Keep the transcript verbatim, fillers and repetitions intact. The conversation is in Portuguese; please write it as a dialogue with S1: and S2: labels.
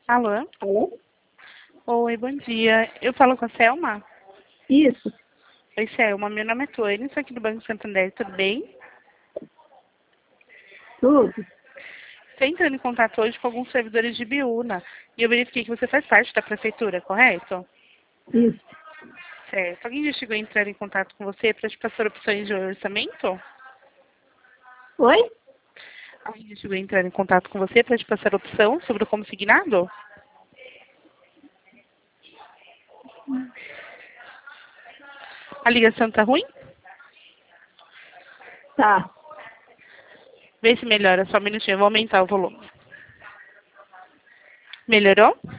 S1: Alô?
S2: Alô?
S1: Oi, bom dia. Eu falo com a Selma?
S2: Isso.
S1: Oi, Selma. Meu nome é Tuane, sou aqui do Banco Santander, tudo bem?
S2: Tudo.
S1: Estou entrando em contato hoje com alguns servidores de Biúna e eu verifiquei que você faz parte da prefeitura, correto?
S2: Isso.
S1: Certo. Alguém já chegou a entrar em contato com você para te passar opções de orçamento?
S2: Oi?
S1: Alguém já chegou a entrar em contato com você para te passar opção sobre o consignado? A ligação tá ruim?
S2: Tá.
S1: Vê se melhora, só um minutinho, eu vou aumentar o volume. Melhorou?